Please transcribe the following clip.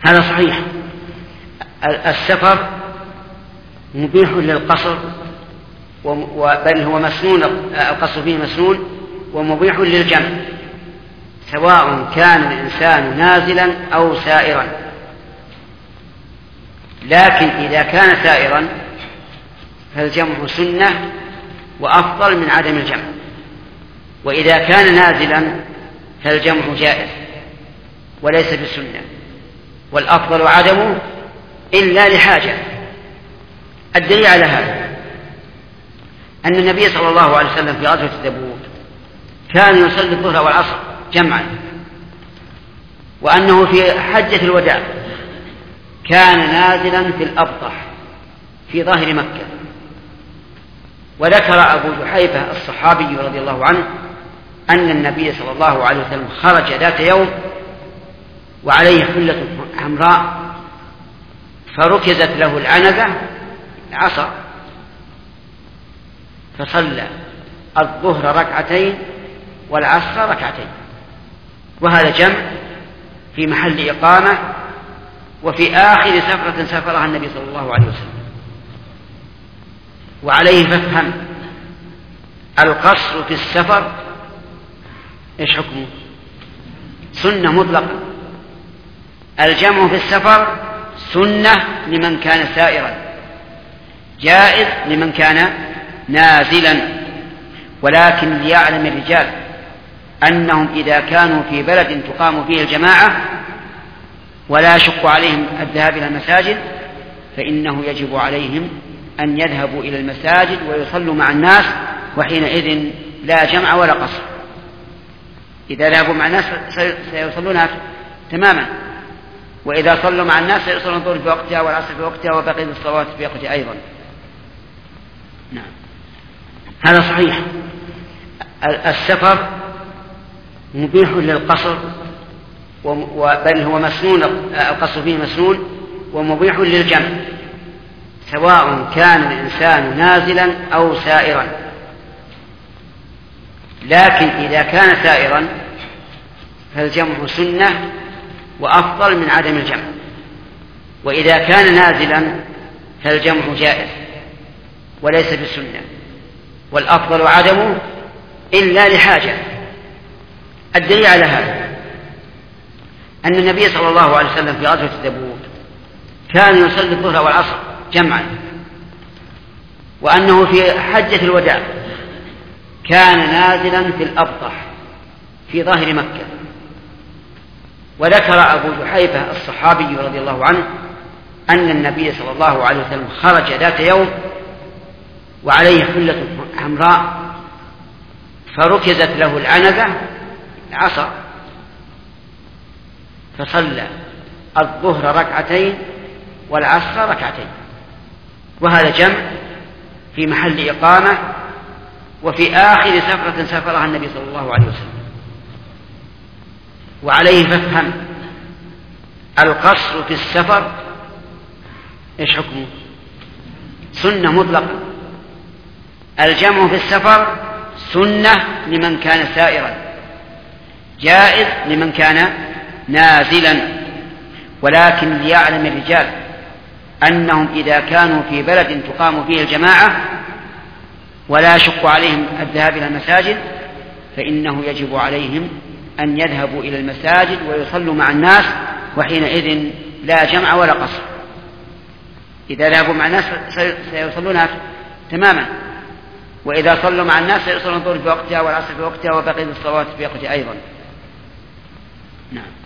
هذا صحيح. السفر مبيح للقصر، بل هو مسنون، القصر فيه مسنون ومبيح للجمع، سواء كان الإنسان نازلا أو سائرا. لكن إذا كان سائرا فالجمع سنة وأفضل من عدم الجمع، وإذا كان نازلا فالجمع جائز وليس بالسنة، والأفضل عدمه إلا لحاجة. الدليل على هذا أن النبي صلى الله عليه وسلم في غزوة تبوك كان يصلي الظهر والعصر جمعا، وأنه في حجة الوداع كان نازلا في الأبطح في ظاهر مكة. وذكر أبو جحيفة الصحابي رضي الله عنه أن النبي صلى الله عليه وسلم خرج ذات يوم وعليه حلة حمراء، فركزت له العنزة عصا، فصلى الظهر ركعتين والعصر ركعتين، وهذا جمع في محل إقامة وفي آخر سفرة سافرها النبي صلى الله عليه وسلم. وعليه فافهم القصر في السفر ايش حكمه؟ سنة مطلقة. الجمع في السفر سنة لمن كان سائرا، جائز لمن كان نازلا. ولكن ليعلم الرجال أنهم إذا كانوا في بلد تقام فيه الجماعة ولا يشق عليهم الذهاب إلى المساجد فإنه يجب عليهم أن يذهبوا إلى المساجد ويصلوا مع الناس، وحينئذ لا جمع ولا قصر. إذا ذهبوا مع الناس سيصلونها تماما، وإذا صلوا مع الناس سيصلون الظهر في وقتها والعصر في وقتها وبقية الصلوات في وقتها أيضا. نعم، هذا صحيح. السفر مبيح للقصر، بل هو مسنون، القصر فيه مسنون ومبيح للجمع، سواء كان الإنسان نازلا أو سائرا. لكن إذا كان سائرا فالجمع سنة وأفضل من عدم الجمع، وإذا كان نازلا فالجمع جائز وليس بالسنة، والأفضل عدمه إلا لحاجة. الدليل على هذا أن النبي صلى الله عليه وسلم في غزوة تبوك كان يصلي الظهر والعصر جمعا، وأنه في حجة الوداع كان نازلا في الأبطح في ظاهر مكة. وذكر أبو جحيفة الصحابي رضي الله عنه أن النبي صلى الله عليه وسلم خرج ذات يوم وعليه حلة حمراء، فركزت له العنزة عصا، فصلى الظهر ركعتين والعصر ركعتين، وهذا جمع في محل إقامة وفي آخر سفرة سافرها النبي صلى الله عليه وسلم. وعليه فافهم القصر في السفر ايش حكمه؟ سنة مطلقة. الجمع في السفر سنة لمن كان سائرا، جائز لمن كان نازلا. ولكن ليعلم الرجال أنهم إذا كانوا في بلد تقام فيه الجماعة ولا يشق عليهم الذهاب إلى المساجد فإنه يجب عليهم أن يذهبوا إلى المساجد ويصلوا مع الناس، وحينئذ لا جمع ولا قصر. إذا ذهبوا مع الناس سيصلونها تماما، وإذا صلوا مع الناس سيصلون الظهر في وقتها والعصر في وقتها وبقية الصلوات في وقتها أيضا. نعم.